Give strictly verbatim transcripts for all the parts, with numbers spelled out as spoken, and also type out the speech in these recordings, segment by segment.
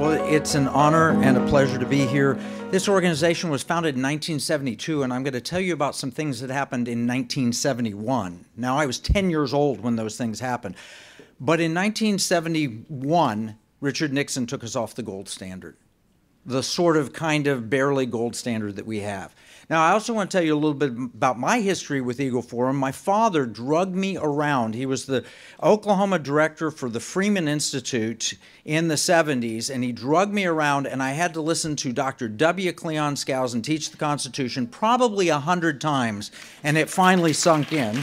Well, it's an honor and a pleasure to be here. This organization was founded in nineteen seventy-two, and I'm going to tell you about some things that happened in nineteen seventy-one. Now, I was ten years old when those things happened. But in nineteen seventy-one, Richard Nixon took us off the gold standard, the sort of kind of barely gold standard that we have. Now, I also want to tell you a little bit about my history with Eagle Forum. My father drugged me around. He was the Oklahoma director for the Freeman Institute in the seventies, and he drugged me around, and I had to listen to Doctor W. Cleon Skousen teach the Constitution probably a hundred times, and it finally sunk in.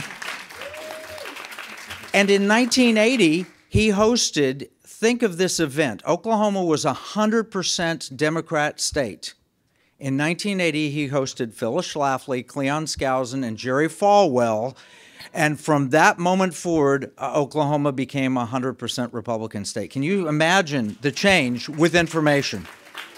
And in nineteen eighty, he hosted, think of this event. Oklahoma was a one hundred percent Democrat state. In nineteen eighty, he hosted Phyllis Schlafly, Cleon Skousen, and Jerry Falwell. And from that moment forward, uh, Oklahoma became a one hundred percent Republican state. Can you imagine the change with information?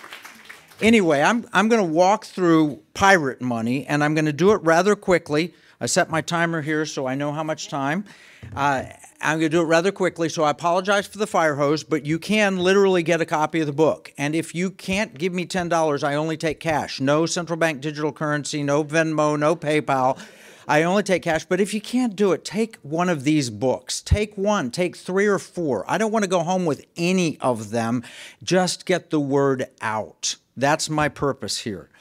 Anyway, I'm, I'm going to walk through pirate money, and I'm going to do it rather quickly. I set my timer here so I know how much time. Uh, I'm going to do it rather quickly, so I apologize for the fire hose, but you can literally get a copy of the book. And if you can't give me ten dollars, I only take cash. No central bank digital currency, no Venmo, no PayPal. I only take cash. But if you can't do it, take one of these books. Take one, take three or four. I don't want to go home with any of them. Just get the word out. That's my purpose here.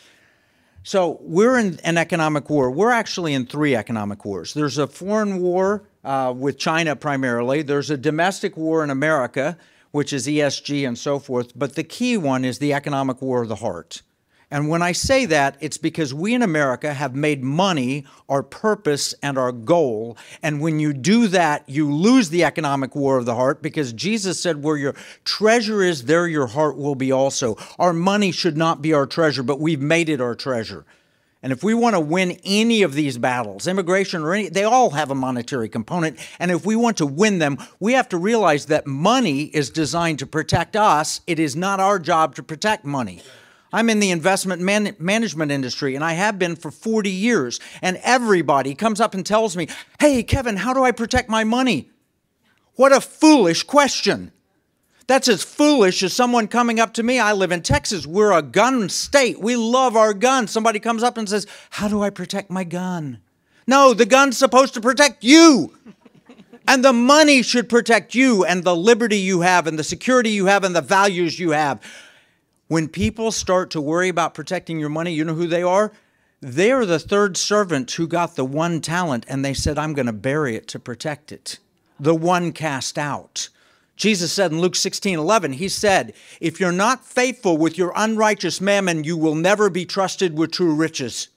So we're in an economic war. We're actually in three economic wars. There's a foreign war uh, with China primarily. There's a domestic war in America, which is E S G and so forth. But the key one is the economic war of the heart. And when I say that, it's because we in America have made money our purpose and our goal. And when you do that, you lose the economic war of the heart, because Jesus said, where your treasure is, there your heart will be also. Our money should not be our treasure, but we've made it our treasure. And if we want to win any of these battles, immigration or any, they all have a monetary component. And if we want to win them, we have to realize that money is designed to protect us. It is not our job to protect money. I'm in the investment man management industry, and I have been for forty years. And everybody comes up and tells me, hey, Kevin, how do I protect my money? What a foolish question. That's as foolish as someone coming up to me. I live in Texas. We're a gun state. We love our guns. Somebody comes up and says, how do I protect my gun? No, the gun's supposed to protect you. And the money should protect you and the liberty you have and the security you have and the values you have. When people start to worry about protecting your money, you know who they are? They are the third servant who got the one talent, and they said, I'm going to bury it to protect it. The one cast out. Jesus said in Luke sixteen eleven, he said, if you're not faithful with your unrighteous mammon, you will never be trusted with true riches.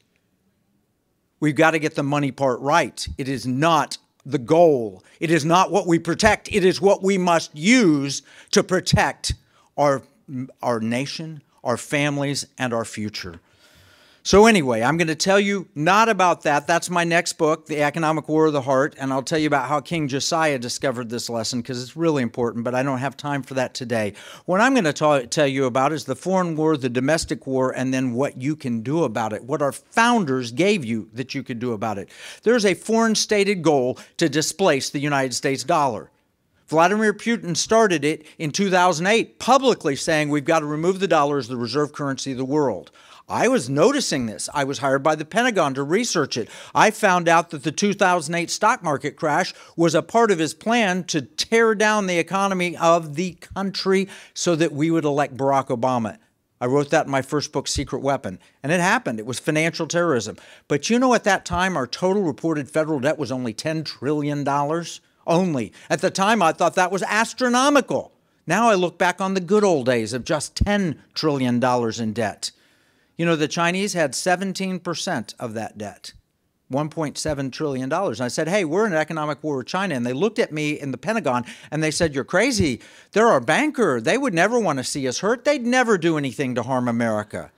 We've got to get the money part right. It is not the goal. It is not what we protect. It is what we must use to protect our our nation, our families, and our future. So anyway, I'm going to tell you not about that. That's my next book, The Economic War of the Heart, and I'll tell you about how King Josiah discovered this lesson, because it's really important, but I don't have time for that today. What I'm going to ta- tell you about is the foreign war, the domestic war, and then what you can do about it, what our founders gave you that you could do about it. There's a foreign stated goal to displace the United States dollar. Vladimir Putin started it in two thousand eight, publicly saying we've got to remove the dollar as the reserve currency of the world. I was noticing this. I was hired by the Pentagon to research it. I found out that the two thousand eight stock market crash was a part of his plan to tear down the economy of the country so that we would elect Barack Obama. I wrote that in my first book, Secret Weapon, and it happened. It was financial terrorism. But you know, at that time, our total reported federal debt was only ten trillion dollars. Only. At the time, I thought that was astronomical. Now I look back on the good old days of just ten trillion dollars in debt. You know, the Chinese had seventeen percent of that debt, one point seven trillion dollars. And I said, hey, we're in an economic war with China. And they looked at me in the Pentagon and they said, you're crazy. They're our banker. They would never want to see us hurt. They'd never do anything to harm America.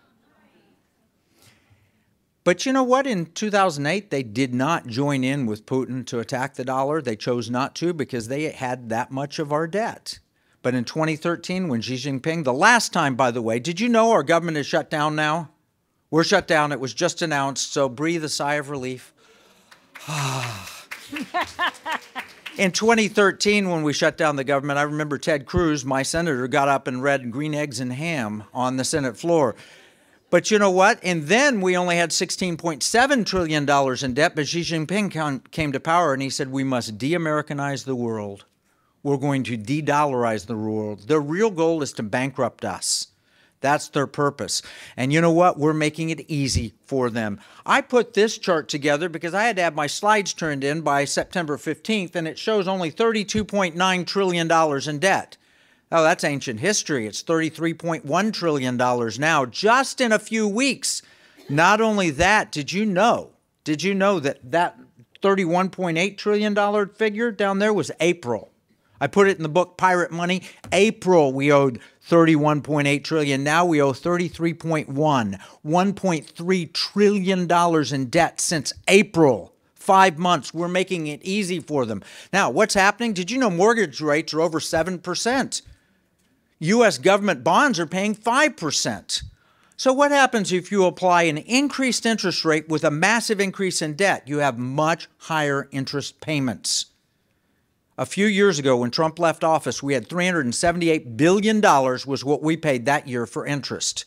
But you know what? In two thousand eight, they did not join in with Putin to attack the dollar. They chose not to because they had that much of our debt. But in twenty thirteen, when Xi Jinping, the last time, by the way, did you know our government is shut down now? We're shut down. It was just announced, so breathe a sigh of relief. In twenty thirteen, when we shut down the government, I remember Ted Cruz, my senator, got up and read Green Eggs and Ham on the Senate floor. But you know what? And then we only had sixteen point seven trillion dollars in debt, but Xi Jinping came to power and he said, we must de-Americanize the world. We're going to de-dollarize the world. Their real goal is to bankrupt us. That's their purpose. And you know what? We're making it easy for them. I put this chart together because I had to have my slides turned in by September fifteenth, and it shows only thirty-two point nine trillion dollars in debt. Oh, that's ancient history. It's thirty-three point one trillion dollars now, just in a few weeks. Not only that, did you know, did you know that that thirty-one point eight trillion dollars figure down there was April? I put it in the book, Pirate Money. April, we owed thirty-one point eight trillion dollars. Now we owe thirty-three point one. one point three trillion dollars in debt since April. Five months. We're making it easy for them. Now, what's happening? Did you know mortgage rates are over seven percent? U S government bonds are paying five percent. So what happens if you apply an increased interest rate with a massive increase in debt? You have much higher interest payments. A few years ago, when Trump left office, we had three hundred seventy-eight billion dollars was what we paid that year for interest.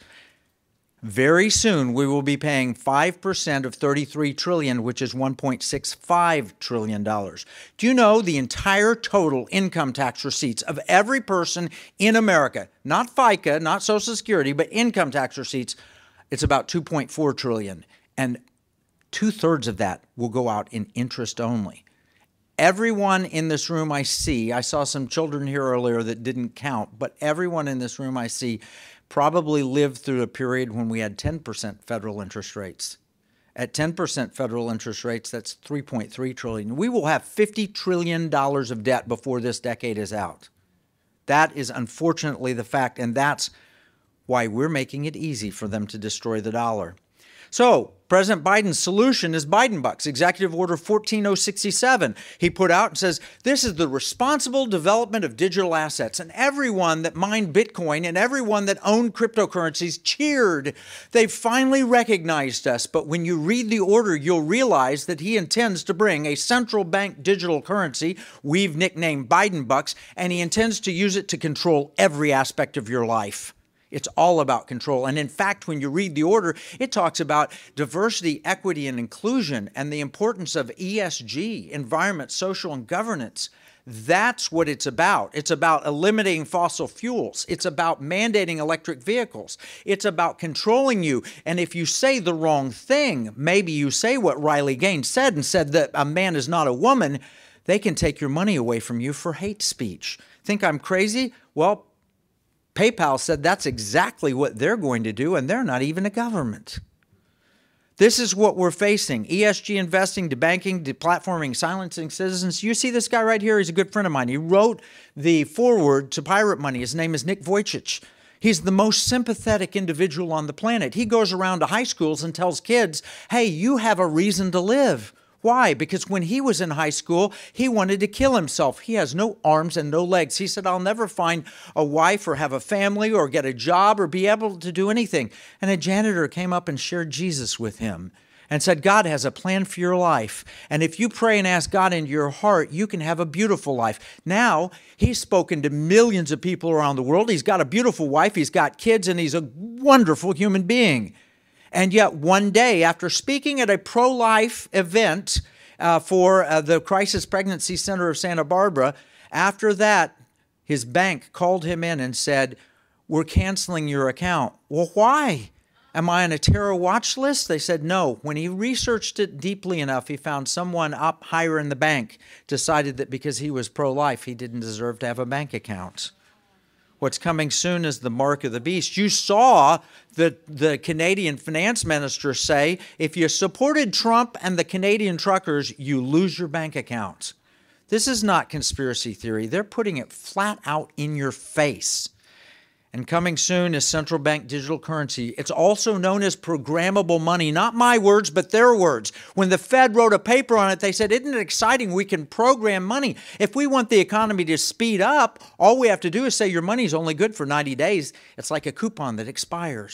Very soon, we will be paying five percent of thirty-three trillion dollars, which is one point six five trillion dollars. Do you know the entire total income tax receipts of every person in America, not FICA, not Social Security, but income tax receipts, it's about two point four trillion dollars. And two-thirds of that will go out in interest only. Everyone in this room I see, I saw some children here earlier that didn't count, but everyone in this room I see probably lived through a period when we had ten percent federal interest rates. At ten percent federal interest rates, that's three point three trillion dollars. We will have fifty trillion dollars of debt before this decade is out. That is unfortunately the fact, and that's why we're making it easy for them to destroy the dollar. So, President Biden's solution is Biden Bucks, Executive Order fourteen oh sixty-seven. He put out and says, this is the responsible development of digital assets. And everyone that mined Bitcoin and everyone that owned cryptocurrencies cheered. They finally recognized us. But when you read the order, you'll realize that he intends to bring a central bank digital currency we've nicknamed Biden Bucks, and he intends to use it to control every aspect of your life. It's all about control. And in fact, when you read the order, it talks about diversity, equity, and inclusion and the importance of E S G, environment, social, and governance. That's what it's about. It's about eliminating fossil fuels. It's about mandating electric vehicles. It's about controlling you. And if you say the wrong thing, maybe you say what Riley Gaines said and said that a man is not a woman, they can take your money away from you for hate speech. Think I'm crazy? Well, PayPal said that's exactly what they're going to do, and they're not even a government. This is what we're facing. E S G investing, debanking, deplatforming, silencing citizens. You see this guy right here? He's a good friend of mine. He wrote the foreword to Pirate Money. His name is Nick Vujicic. He's the most sympathetic individual on the planet. He goes around to high schools and tells kids, hey, you have a reason to live. Why? Because when he was in high school, he wanted to kill himself. He has no arms and no legs. He said, I'll never find a wife or have a family or get a job or be able to do anything. And a janitor came up and shared Jesus with him and said, God has a plan for your life. And if you pray and ask God into your heart, you can have a beautiful life. Now, he's spoken to millions of people around the world. He's got a beautiful wife. He's got kids, and he's a wonderful human being. And yet one day, after speaking at a pro-life event uh, for uh, the Crisis Pregnancy Center of Santa Barbara, after that, his bank called him in and said, we're canceling your account. Well, why? Am I on a terror watch list? They said no. When he researched it deeply enough, he found someone up higher in the bank decided that because he was pro-life, he didn't deserve to have a bank account. What's coming soon is the mark of the beast. You saw the, the Canadian finance minister say, if you supported Trump and the Canadian truckers, you lose your bank account. This is not conspiracy theory. They're putting it flat out in your face. And coming soon is central bank digital currency. It's also known as programmable money. Not my words, but their words. When the Fed wrote a paper on it, they said, isn't it exciting? We can program money. If we want the economy to speed up, all we have to do is say your money's only good for ninety days. It's like a coupon that expires.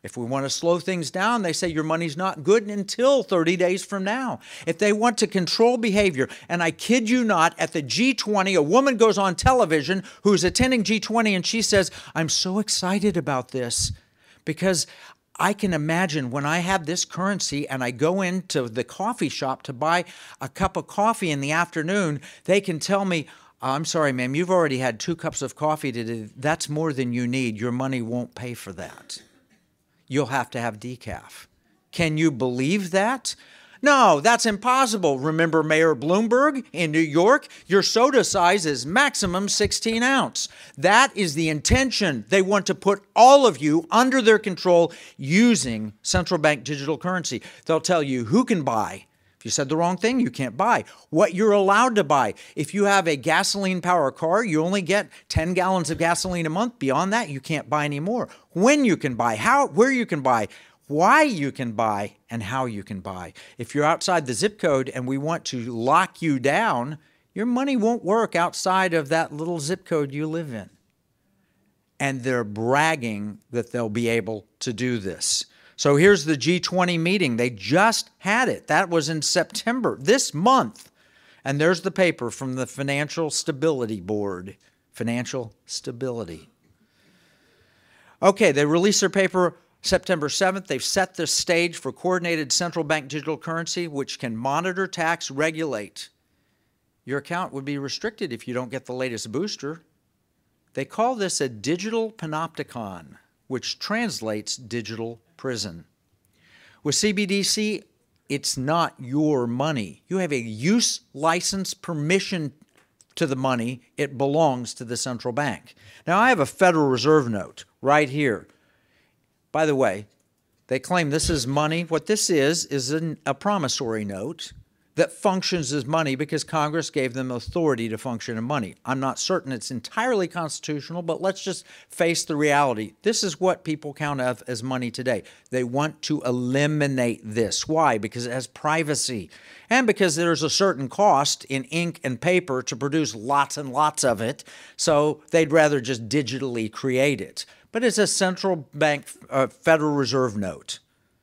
If we want to slow things down, they say your money's not good until thirty days from now. If they want to control behavior, and I kid you not, at the G twenty, a woman goes on television who's attending G twenty and she says, I'm so excited about this because I can imagine when I have this currency and I go into the coffee shop to buy a cup of coffee in the afternoon, they can tell me, I'm sorry, ma'am, you've already had two cups of coffee today. That's more than you need. Your money won't pay for that. You'll have to have decaf. Can you believe that? No, that's impossible. Remember Mayor Bloomberg in New York? Your soda size is maximum sixteen ounce. That is the intention. They want to put all of you under their control using central bank digital currency. They'll tell you who can buy. If you said the wrong thing, you can't buy. What you're allowed to buy. If you have a gasoline-powered car, you only get ten gallons of gasoline a month. Beyond that, you can't buy any more. When you can buy, how, where you can buy, why you can buy, and how you can buy. If you're outside the zip code and we want to lock you down, your money won't work outside of that little zip code you live in. And they're bragging that they'll be able to do this. So here's the G twenty meeting. They just had it. That was in September, this month. And there's the paper from the Financial Stability Board. Financial stability. Okay, they released their paper September seventh. They've set the stage for coordinated central bank digital currency, which can monitor, tax, regulate. Your account would be restricted if you don't get the latest booster. They call this a digital panopticon, which translates digital prison. With C B D C, it's not your money. You have a use license permission to the money. It belongs to the central bank. Now, I have a Federal Reserve note right here. By the way, they claim this is money. What this is, is an, a promissory note that functions as money because Congress gave them authority to function in money. I'm not certain it's entirely constitutional, but let's just face the reality. This is what people count as money today. They want to eliminate this. Why? Because it has privacy and because there's a certain cost in ink and paper to produce lots and lots of it, so they'd rather just digitally create it. But it's a central bank uh, Federal Reserve note.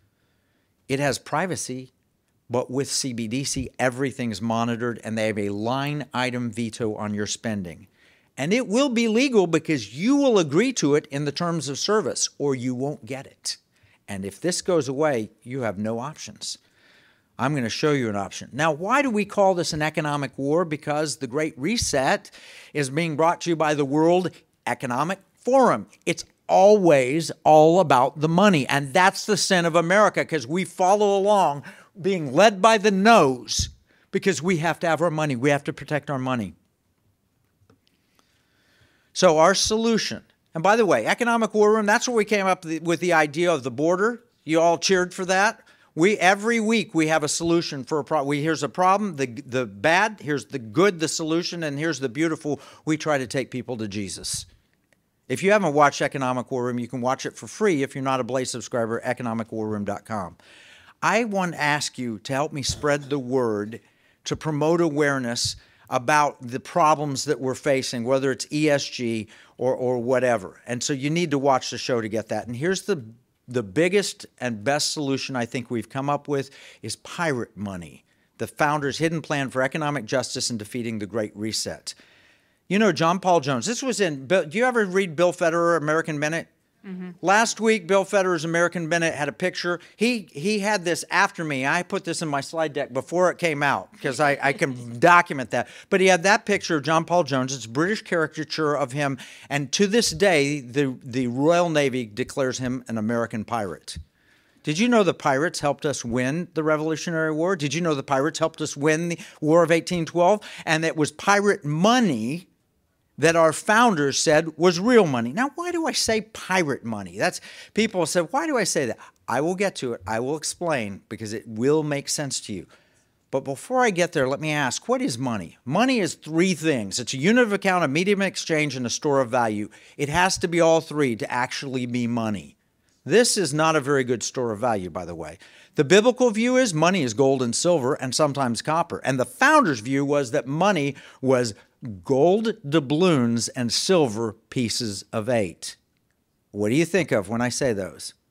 It has privacy. But with C B D C, everything's monitored, and they have a line item veto on your spending. And it will be legal because you will agree to it in the terms of service, or you won't get it. And if this goes away, you have no options. I'm going to show you an option. Now, why do we call this an economic war? Because the Great Reset is being brought to you by the World Economic Forum. It's always all about the money, and that's the sin of America, because we follow along being led by the nose because we have to have our money. We have to protect our money. So our solution, and by the way, Economic War Room, that's where we came up with the idea of the border. You all cheered for that. We, every week we have a solution for a problem. We, here's a problem, the, the bad, here's the good, the solution, and here's the beautiful. We try to take people to Jesus. If you haven't watched Economic War Room, you can watch it for free if you're not a Blaze subscriber, economic war room dot com. I want to ask you to help me spread the word to promote awareness about the problems that we're facing, whether it's E S G or, or whatever. And so you need to watch the show to get that. And here's the, the biggest and best solution I think we've come up with is pirate money, the founder's hidden plan for economic justice and defeating the Great Reset. You know, John Paul Jones, this was in, do you ever read Bill Federer, American Minute? Mm-hmm. Last week, Bill Federer's American Minute had a picture. He he had this after me. I put this in my slide deck before it came out because I, I can document that. But he had that picture of John Paul Jones. It's a British caricature of him. And to this day, the, the Royal Navy declares him an American pirate. Did you know the pirates helped us win the Revolutionary War? Did you know the pirates helped us win the War of eighteen twelve? And it was pirate money that our founders said was real money. Now, why do I say pirate money? That's, people said, why do I say that? I will get to it. I will explain because it will make sense to you. But before I get there, let me ask, what is money? Money is three things. It's a unit of account, a medium of exchange, and a store of value. It has to be all three to actually be money. This is not a very good store of value, by the way. The biblical view is money is gold and silver and sometimes copper. And the founders' view was that money was gold doubloons and silver pieces of eight. What do you think of when I say those?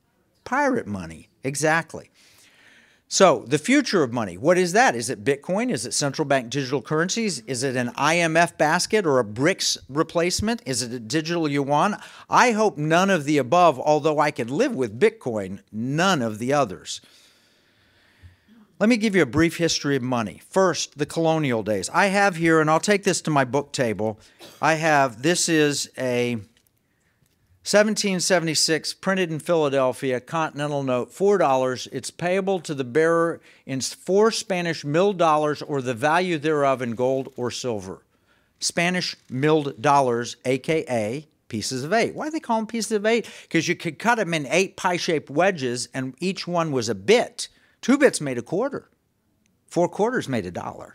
pirate money. Exactly. So the future of money, what is that? Is it Bitcoin? Is it central bank digital currencies? Is it an I M F basket or a BRICS replacement? Is it a digital yuan? I hope none of the above, although I could live with Bitcoin, none of the others. Let me give you a brief history of money. First, the colonial days. I have here, and I'll take this to my book table, I have, this is a seventeen seventy-six, printed in Philadelphia, Continental note, four dollars. It's payable to the bearer in four Spanish milled dollars or the value thereof in gold or silver. Spanish milled dollars, a k a pieces of eight. Why do they call them pieces of eight? Because you could cut them in eight pie-shaped wedges, and each one was a bit. Two bits made a quarter. Four quarters made a dollar.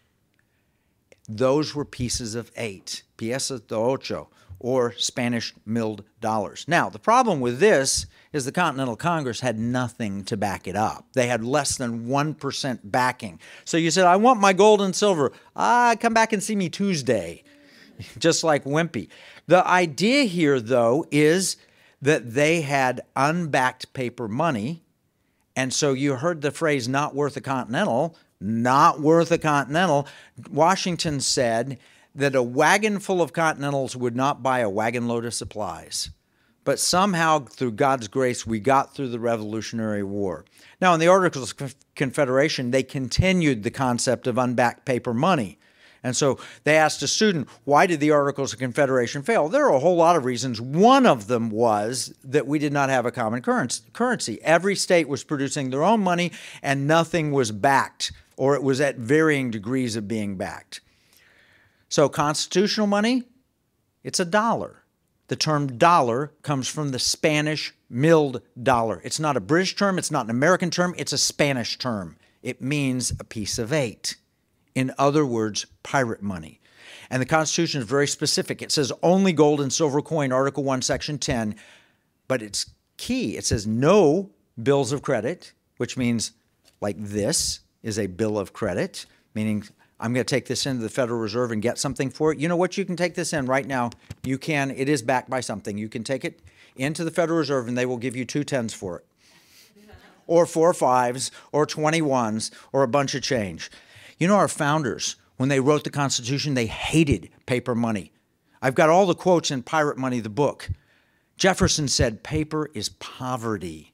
Those were pieces of eight, piezas de ocho, or Spanish milled dollars. Now, the problem with this is the Continental Congress had nothing to back it up. They had less than one percent backing. So you said, I want my gold and silver. Ah, come back and see me Tuesday, just like Wimpy. The idea here, though, is that they had unbacked paper money, and so you heard the phrase, not worth a Continental, not worth a Continental. Washington said that a wagon full of Continentals would not buy a wagon load of supplies. But somehow, through God's grace, we got through the Revolutionary War. Now, in the Articles of Confederation, they continued the concept of unbacked paper money. And so they asked a student, why did the Articles of Confederation fail? There are a whole lot of reasons. One of them was that we did not have a common currency. Every state was producing their own money, and nothing was backed, or it was at varying degrees of being backed. So constitutional money, it's a dollar. The term dollar comes from the Spanish milled dollar. It's not a British term. It's not an American term. It's a Spanish term. It means a piece of eight. In other words, pirate money. And the Constitution is very specific. It says only gold and silver coin, Article one, Section ten. But it's key. It says no bills of credit, which means like this is a bill of credit, meaning I'm going to take this into the Federal Reserve and get something for it. You know what? You can take this in right now. You can. It is backed by something. You can take it into the Federal Reserve, and they will give you two tens for it, or four fives, or twenty-ones, or a bunch of change. You know, our founders, when they wrote the Constitution, they hated paper money. I've got all the quotes in Pirate Money, the book. Jefferson said, paper is poverty.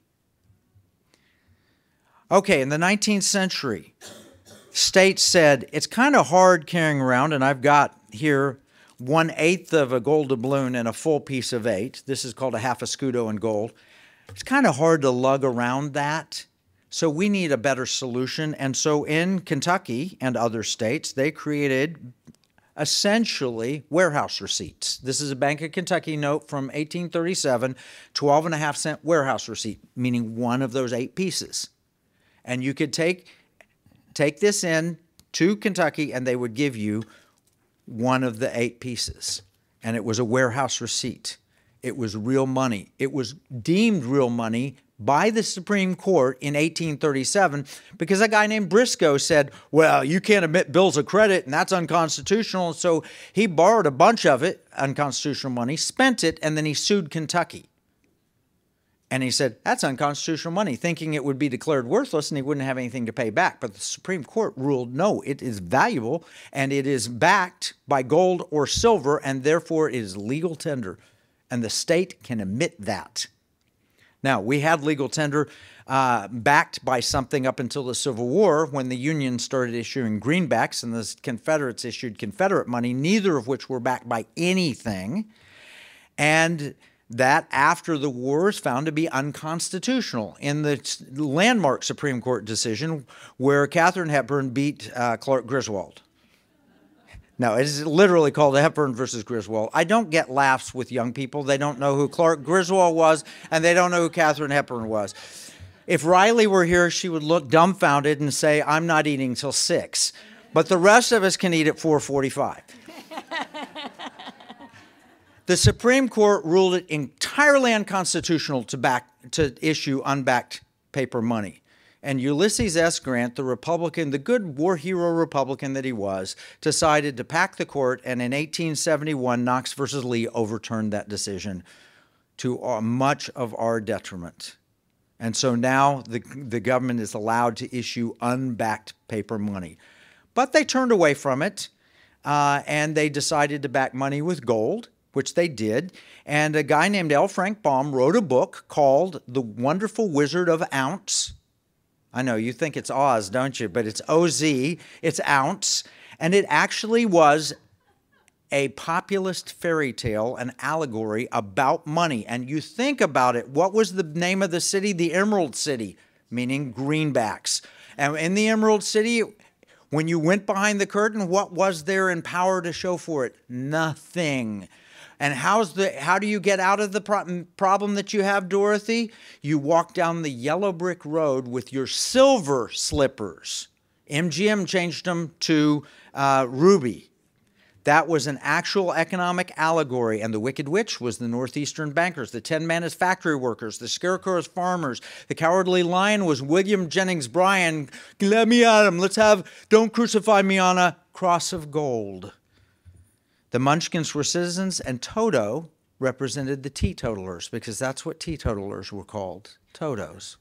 Okay, in the nineteenth century, states said, it's kind of hard carrying around, and I've got here one-eighth of a gold doubloon and a full piece of eight. This is called a half a scudo in gold. It's kind of hard to lug around that. So we need a better solution. And so in Kentucky and other states, they created essentially warehouse receipts. This is a Bank of Kentucky note from eighteen thirty-seven, twelve and a half cent warehouse receipt, meaning one of those eight pieces. And you could take, take this in to Kentucky and they would give you one of the eight pieces. And it was a warehouse receipt. It was real money. It was deemed real money by the Supreme Court in eighteen thirty-seven because a guy named Briscoe said, well, you can't emit bills of credit and that's unconstitutional. So he borrowed a bunch of it, unconstitutional money, spent it, and then he sued Kentucky. And he said, that's unconstitutional money, thinking it would be declared worthless and he wouldn't have anything to pay back. But the Supreme Court ruled, no, it is valuable and it is backed by gold or silver, and therefore it is legal tender. And the state can emit that. Now, we had legal tender uh, backed by something up until the Civil War when the Union started issuing greenbacks and the Confederates issued Confederate money, neither of which were backed by anything. And that, after the war, is found to be unconstitutional. In the landmark Supreme Court decision where Katharine Hepburn beat uh, Clark Griswold. No, it is literally called Hepburn versus Griswold. I don't get laughs with young people. They don't know who Clark Griswold was, and they don't know who Katharine Hepburn was. If Riley were here, she would look dumbfounded and say, I'm not eating till six. But the rest of us can eat at four forty-five. The Supreme Court ruled it entirely unconstitutional to, back, to issue unbacked paper money. And Ulysses S. Grant, the Republican, the good war hero Republican that he was, decided to pack the court, and in eighteen seventy-one, Knox versus Lee overturned that decision to uh, much of our detriment. And so now the, the government is allowed to issue unbacked paper money. But they turned away from it, uh, and they decided to back money with gold, which they did. And a guy named L. Frank Baum wrote a book called The Wonderful Wizard of Ounce. I know, you think it's Oz, don't you? But it's O Z, it's Ounce. And it actually was a populist fairy tale, an allegory about money. And you think about it, what was the name of the city? The Emerald City, meaning greenbacks. And in the Emerald City, when you went behind the curtain, what was there in power to show for it? Nothing. And how's the, how do you get out of the pro problem that you have, Dorothy? You walk down the yellow brick road with your silver slippers. M G M changed them to uh, ruby. That was an actual economic allegory, and the Wicked Witch was the Northeastern bankers, the Ten Man is factory workers, the Scarecrow is farmers, the Cowardly Lion was William Jennings Bryan. Let me at him. Let's have, don't crucify me on a cross of gold. The Munchkins were citizens, and Toto represented the teetotalers, because that's what teetotalers were called, Totos.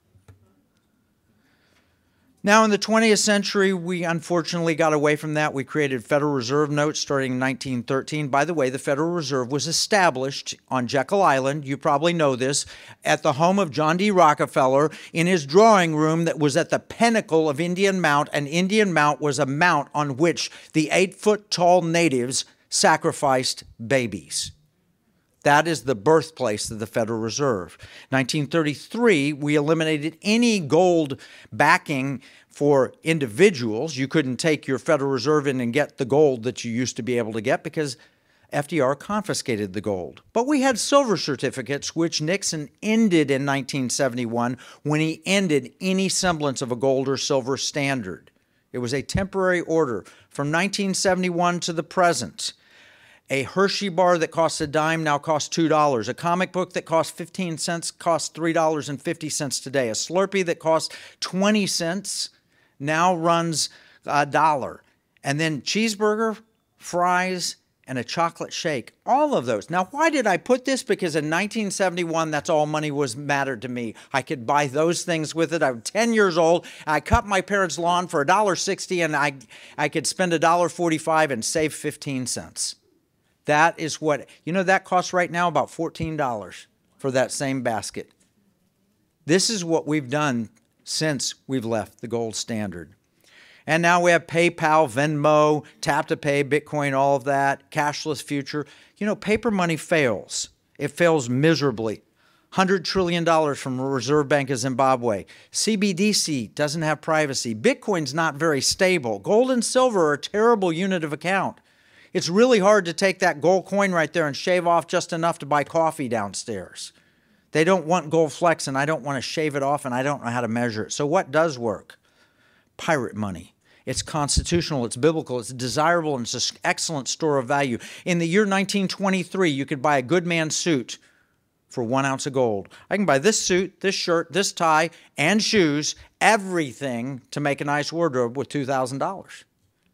Now, in the twentieth century, we unfortunately got away from that. We created Federal Reserve notes starting in nineteen thirteen. By the way, the Federal Reserve was established on Jekyll Island, you probably know this, at the home of John D. Rockefeller in his drawing room that was at the pinnacle of Indian Mount, and Indian Mount was a mount on which the eight-foot-tall natives sacrificed babies. That is the birthplace of the Federal Reserve. nineteen thirty-three, we eliminated any gold backing for individuals. You couldn't take your Federal Reserve in and get the gold that you used to be able to get because F D R confiscated the gold. But we had silver certificates, which Nixon ended in nineteen seventy-one when he ended any semblance of a gold or silver standard. It was a temporary order from nineteen seventy-one to the present. A Hershey bar that costs a dime now costs two dollars. A comic book that costs fifteen cents costs three dollars and fifty cents today. A Slurpee that costs twenty cents now runs a dollar. And then cheeseburger, fries, and a chocolate shake. All of those. Now, why did I put this? Because in nineteen seventy-one, that's all money was mattered to me. I could buy those things with it. I was ten years old. I cut my parents' lawn for a dollar sixty, and I, I could spend a dollar forty-five and save fifteen cents. That is what, you know, that costs right now about fourteen dollars for that same basket. This is what we've done since we've left the gold standard. And now we have PayPal, Venmo, Tap to Pay, Bitcoin, all of that, cashless future. You know, paper money fails. It fails miserably. one hundred trillion dollars from the Reserve Bank of Zimbabwe. C B D C doesn't have privacy. Bitcoin's not very stable. Gold and silver are a terrible unit of account. It's really hard to take that gold coin right there and shave off just enough to buy coffee downstairs. They don't want gold flecks, and I don't want to shave it off, and I don't know how to measure it. So what does work? Pirate money. It's constitutional, it's biblical, it's desirable, and it's an excellent store of value. In the year nineteen twenty-three, you could buy a good man's suit for one ounce of gold. I can buy this suit, this shirt, this tie, and shoes, everything to make a nice wardrobe with two thousand dollars.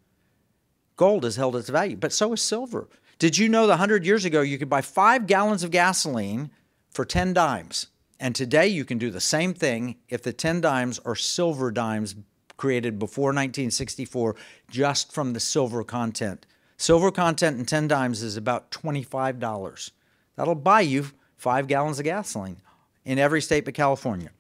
Gold has held its value, but so is silver. Did you know that one hundred years ago you could buy five gallons of gasoline for ten dimes? And today you can do the same thing if the ten dimes are silver dimes created before nineteen sixty-four just from the silver content. Silver content in ten dimes is about twenty-five dollars. That'll buy you five gallons of gasoline in every state but California.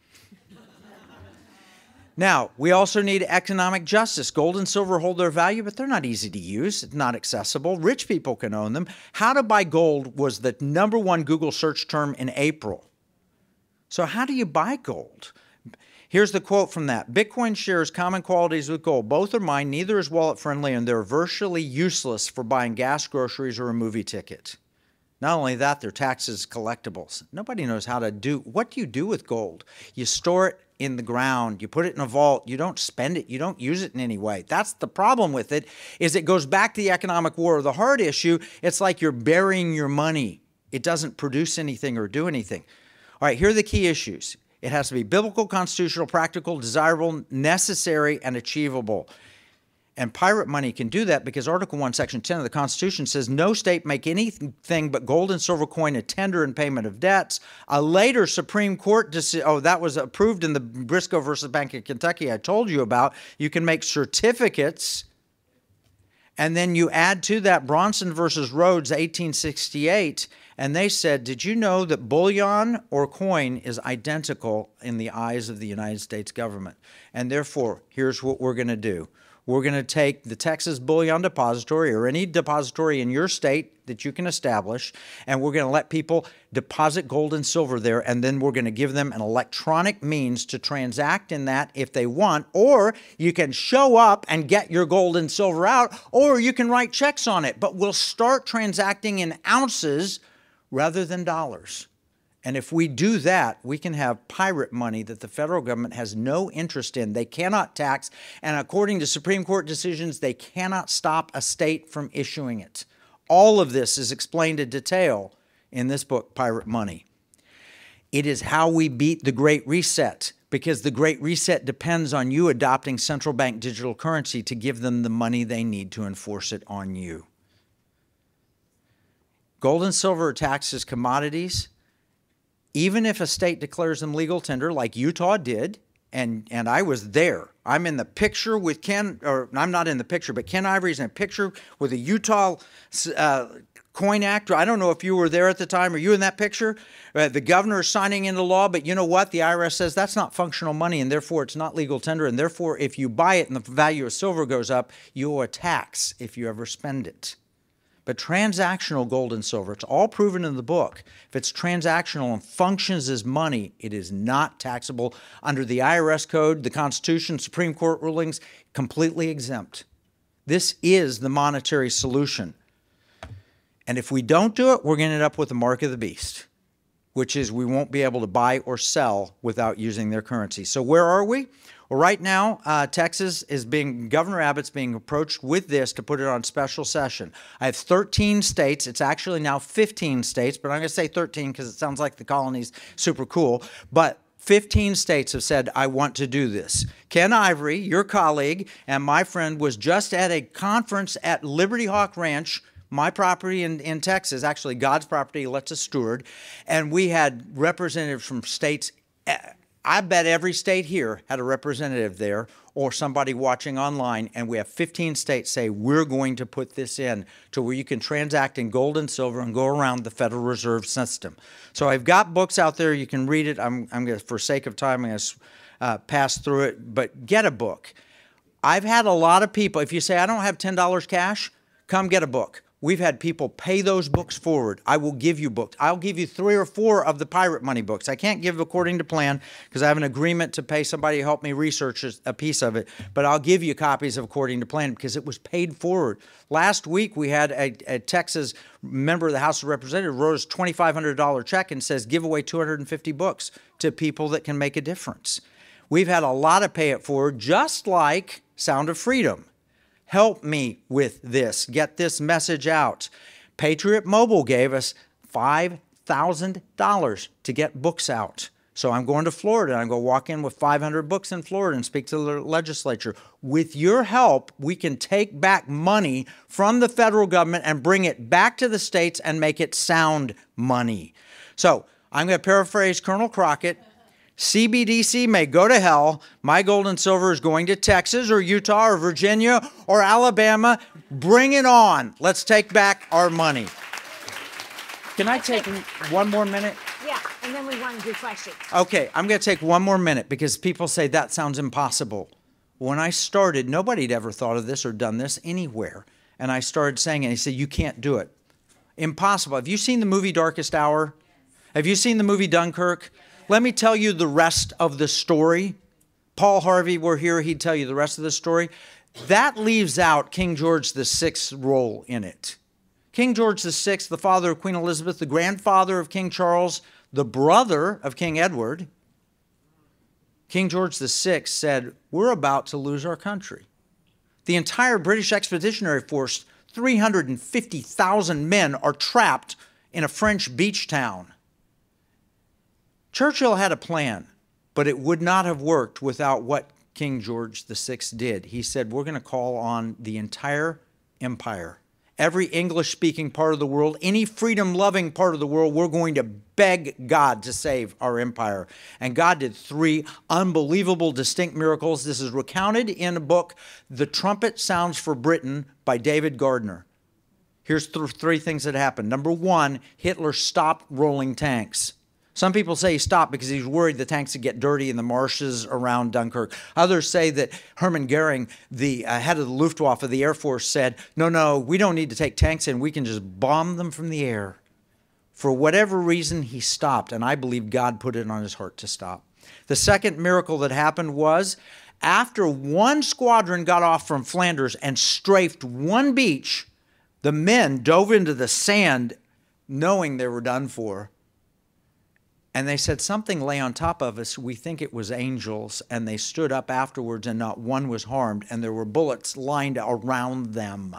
Now, we also need economic justice. Gold and silver hold their value, but they're not easy to use. It's not accessible. Rich people can own them. How to buy gold was the number one Google search term in April. So how do you buy gold? Here's the quote from that. Bitcoin shares common qualities with gold. Both are mine, neither is wallet friendly, and they're virtually useless for buying gas, groceries, or a movie ticket. Not only that, they're taxed as collectibles. Nobody knows how to do, what do you do with gold? You store it in the ground, you put it in a vault, you don't spend it, you don't use it in any way. That's the problem with it, is it goes back to the economic war. The hard issue, it's like you're burying your money. It doesn't produce anything or do anything. All right, here are the key issues. It has to be biblical, constitutional, practical, desirable, necessary, and achievable. And pirate money can do that because Article one, Section ten of the Constitution says no state make anything but gold and silver coin a tender in payment of debts. A later Supreme Court decision, oh, that was approved in the Briscoe versus Bank of Kentucky I told you about. You can make certificates. And then you add to that Bronson versus Rhodes, eighteen sixty-eight, and they said, did you know that bullion or coin is identical in the eyes of the United States government? And therefore, here's what we're going to do. We're going to take the Texas Bullion Depository or any depository in your state that you can establish, and we're going to let people deposit gold and silver there, and then we're going to give them an electronic means to transact in that if they want, or you can show up and get your gold and silver out, or you can write checks on it. But we'll start transacting in ounces rather than dollars. And if we do that, we can have pirate money that the federal government has no interest in. They cannot tax, and according to Supreme Court decisions, they cannot stop a state from issuing it. All of this is explained in detail in this book, Pirate Money. It is how we beat the Great Reset, because the Great Reset depends on you adopting central bank digital currency to give them the money they need to enforce it on you. Gold and silver are taxed as commodities. Even if a state declares them legal tender, like Utah did, and, and I was there. I'm in the picture with Ken, or I'm not in the picture, but Ken Ivory's in a picture with a Utah uh, coin act. I don't know if you were there at the time. Are you in that picture? Uh, the governor is signing into law, but you know what? The I R S says that's not functional money, and therefore it's not legal tender, and therefore if you buy it and the value of silver goes up, you owe a tax if you ever spend it. But transactional gold and silver, it's all proven in the book. If it's transactional and functions as money, it is not taxable under the I R S code, the Constitution, Supreme Court rulings, completely exempt. This is the monetary solution. And if we don't do it, we're going to end up with the mark of the beast, which is we won't be able to buy or sell without using their currency. So where are we? Well, right now, uh, Texas is being, Governor Abbott's being approached with this to put it on special session. I have thirteen states. It's actually now fifteen states, but I'm going to say thirteen because it sounds like the colony's super cool. But fifteen states have said, I want to do this. Ken Ivory, your colleague, and my friend was just at a conference at Liberty Hawk Ranch, my property in, in Texas, actually God's property, lets us steward, and we had representatives from states. I bet every state here had a representative there or somebody watching online, and we have fifteen states say we're going to put this in to where you can transact in gold and silver and go around the Federal Reserve System. So I've got books out there. You can read it. I'm, I'm going to, for sake of time, I'm going to uh, pass through it, but get a book. I've had a lot of people, if you say, I don't have ten dollars cash, come get a book. We've had people pay those books forward. I will give you books. I'll give you three or four of the Pirate Money books. I can't give according to plan because I have an agreement to pay somebody to help me research a piece of it, but I'll give you copies of according to plan because it was paid forward. Last week, we had a, a Texas member of the House of Representatives wrote us a twenty-five hundred dollar check and says, give away two hundred fifty books to people that can make a difference. We've had a lot of pay it forward, just like Sound of Freedom. Help me with this. Get this message out. Patriot Mobile gave us five thousand dollars to get books out. So I'm going to Florida. I'm going to walk in with five hundred books in Florida and speak to the legislature. With your help, we can take back money from the federal government and bring it back to the states and make it sound money. So I'm going to paraphrase Colonel Crockett. C B D C may go to hell. My gold and silver is going to Texas or Utah or Virginia or Alabama. Bring it on. Let's take back our money. Can I take one more minute? Yeah, and then we want to do questions. Okay, I'm going to take one more minute because people say that sounds impossible. When I started, nobody had ever thought of this or done this anywhere. And I started saying it. He said, you can't do it. Impossible. Have you seen the movie Darkest Hour? Have you seen the movie Dunkirk? Let me tell you the rest of the story. Paul Harvey were here. He'd tell you the rest of the story. That leaves out King George the Sixth's role in it. King George the Sixth, the father of Queen Elizabeth, the grandfather of King Charles, the brother of King Edward, King George the Sixth said, we're about to lose our country. The entire British Expeditionary Force, three hundred fifty thousand men, are trapped in a French beach town. Churchill had a plan, but it would not have worked without what King George the Sixth did. He said, we're going to call on the entire empire, every English-speaking part of the world, any freedom-loving part of the world, we're going to beg God to save our empire. And God did three unbelievable, distinct miracles. This is recounted in a book, The Trumpet Sounds for Britain by David Gardner. Here's th- three things that happened. Number one, Hitler stopped rolling tanks. Some people say he stopped because he was worried the tanks would get dirty in the marshes around Dunkirk. Others say that Hermann Goering, the uh, head of the Luftwaffe, the Air Force, said, no, no, we don't need to take tanks in. We can just bomb them from the air. For whatever reason, he stopped, and I believe God put it on his heart to stop. The second miracle that happened was after one squadron got off from Flanders and strafed one beach, the men dove into the sand knowing they were done for. And they said, something lay on top of us. We think it was angels. And they stood up afterwards and not one was harmed. And there were bullets lined around them.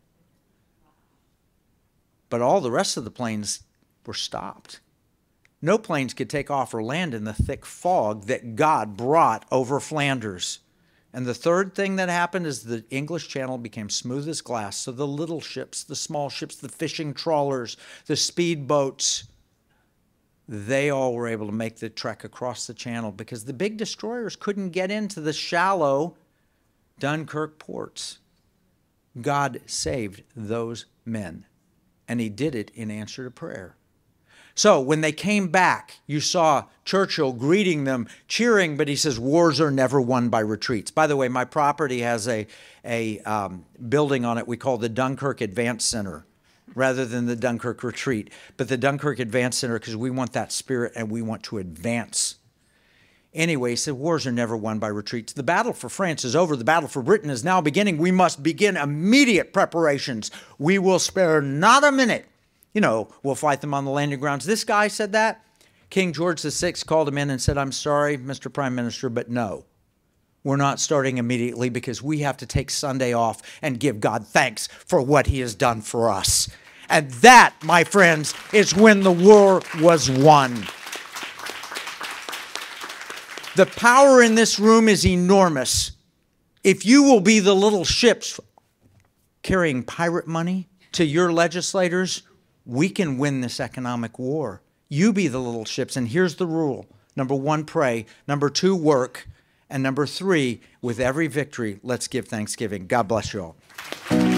But all the rest of the planes were stopped. No planes could take off or land in the thick fog that God brought over Flanders. And the third thing that happened is the English Channel became smooth as glass. So the little ships, the small ships, the fishing trawlers, the speedboats, they all were able to make the trek across the channel because the big destroyers couldn't get into the shallow Dunkirk ports. God saved those men, and he did it in answer to prayer. So when they came back, you saw Churchill greeting them, cheering, but he says, wars are never won by retreats. By the way, my property has a, a um, building on it we call the Dunkirk Advance Center, rather than the Dunkirk Retreat. But the Dunkirk Advance Center, because we want that spirit and we want to advance. Anyway, he said, wars are never won by retreats. The battle for France is over. The battle for Britain is now beginning. We must begin immediate preparations. We will spare not a minute. You know, we'll fight them on the landing grounds. This guy said that. King George the Sixth called him in and said, I'm sorry, Mister Prime Minister, but no. We're not starting immediately because we have to take Sunday off and give God thanks for what he has done for us. And that, my friends, is when the war was won. The power in this room is enormous. If you will be the little ships carrying pirate money to your legislators, we can win this economic war. You be the little ships. And here's the rule. Number one, pray. Number two, work. And number three, with every victory, let's give thanksgiving. God bless you all.